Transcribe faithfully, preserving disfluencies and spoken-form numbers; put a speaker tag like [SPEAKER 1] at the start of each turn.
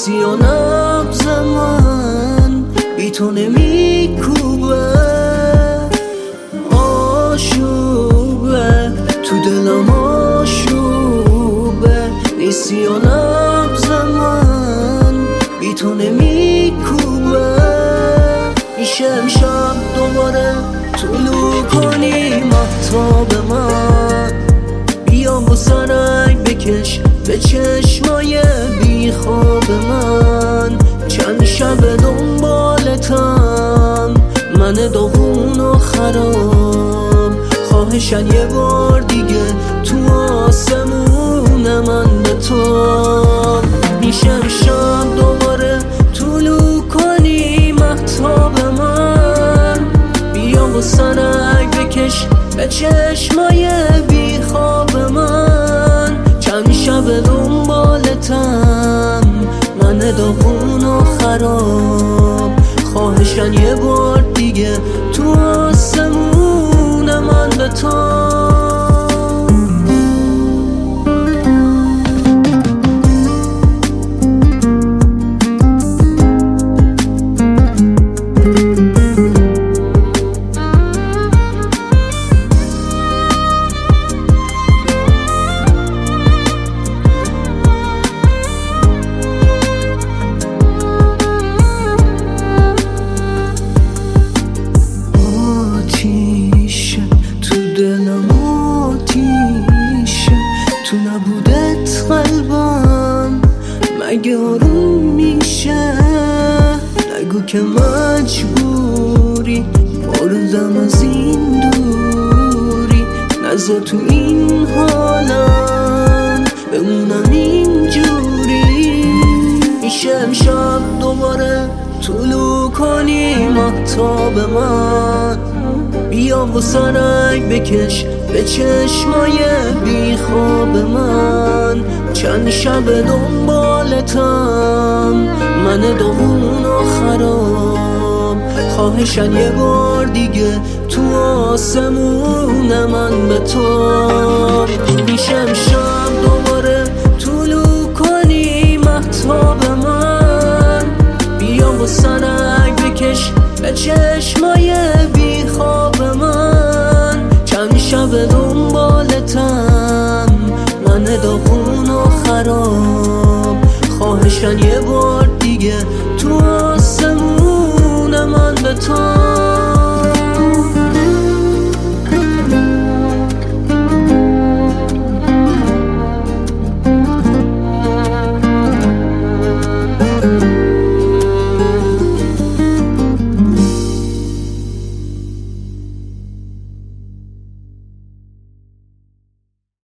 [SPEAKER 1] نیستی و نبض من بی تو نمیکوبه، آشوبه تو دلم آشوبه. نیستی و نبض من بی تو نمیکوبه. میشه امشب دوباره طلوع کنی مهتاب من، بیا و سرک بکش به چشمای بیخواب من. چند شب دنبالتم من داغون و خراب، خواهشن یه بار دیگه تو آسمون من به تو. میشه امشب دوباره طلوع کنی مهتاب من، بیا و سرک بکش به چشمای بیخواب من. چند شب دنبالتم من داغون و خراب، خواهشن یه بار دیگه تو آسمون من به تو. تو نبودت قلبم مگه آروم میشه؟ نگو که مجبوری بردم از این دوری، نذار تو این حالم بمونم اینجوری. میشه امشب دوباره طلوع کنی مهتاب من، بیا و سرک بکش به چشمای بیخواب من. چند شب دنبالتم من داغون و خراب، خواهشن یه بار دیگه تو آسمون من به تو. میشه امشب دوباره طلوع کنی مهتاب من، بیا و سرک بکش به چشمای